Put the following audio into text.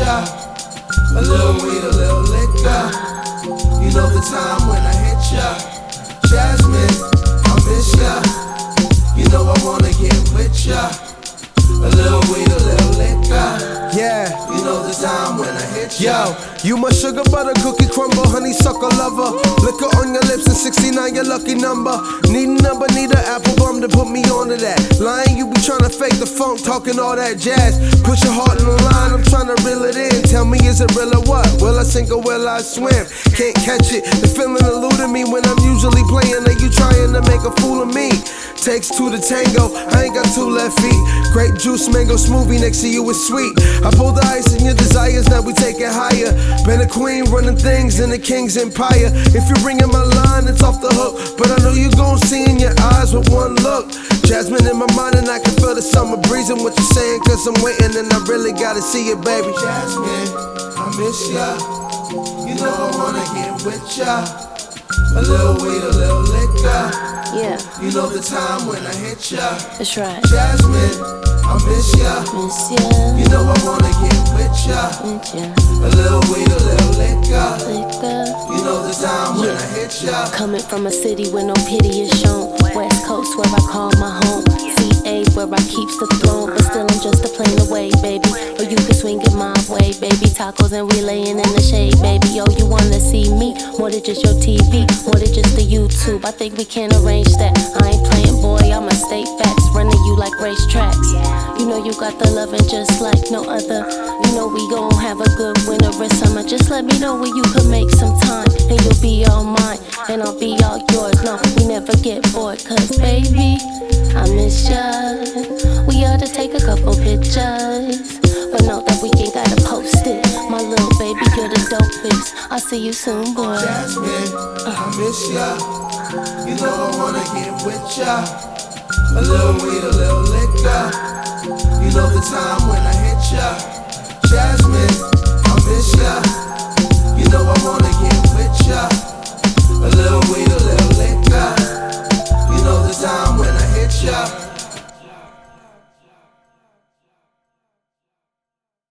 ya. A little weed, a little liquor. You know the time when I hit ya. Jasmine, I miss ya. You know I wanna get with ya. A little weed, a little liquor. Yeah. You know the time when I hit ya. Yo, you my sugar butter cookie crumble, honeysuckle lover. Liquor on your lips and 69 your lucky number. Need a number, need an apple bum to put me onto that. Lying, you be trying to fake the funk, talking all that jazz. Put your heart in the line, I'm trying to reel it in. Tell me, is it real or what? Will I sink or will I swim? Can't catch it, the feeling eluding me when I'm usually playing. Are you trying to make a fool of me? Takes two to tango, I ain't got two left feet. Grape juice, mango smoothie, next to you is sweet. I pull the ice in your desires, now we take it higher. Been a queen running things in the king's empire. If you're ringing my line, it's off the hook. But I know you gon' see in your eyes with one look. Jasmine in my mind and I can feel the summer breeze and what you're saying, cause I'm waiting and I really gotta see it, baby. Jasmine, I miss ya. You know I wanna get with ya. A little weed, a little liquor. Yeah. You know the time when I hit ya. That's right. Jasmine, I miss ya. Miss ya. You know I wanna get with ya. With ya. A little weed, a little liquor. Liquor. You know the time when I hit ya. Coming from a city where no pity is shown. West Coast where I call my home. CA where I keeps the throne. But still I'm just a plane away, baby. Or you can swing it my way, baby. Tacos and we laying in the shade, baby. Oh, you wanna see me? More than just your TV, more than just the YouTube. I think we can arrange that. I ain't playing, boy, I'ma state facts. Running you like racetracks. You know you got the loving just like no other. You know we gon' have a good winter or summer. Just let me know when you could make some time. And you'll be all mine, and I'll be all yours. No, we never get bored, cause baby, I miss ya. We ought to take a couple pictures, but know that we ain't gotta post it. My little baby, you're the dopest. I'll see you soon, boy. Jasmine, I miss ya. You know I wanna get with ya. A little weed, a little liquor. You know the time when I hit ya. Jasmine, I miss ya. You know I wanna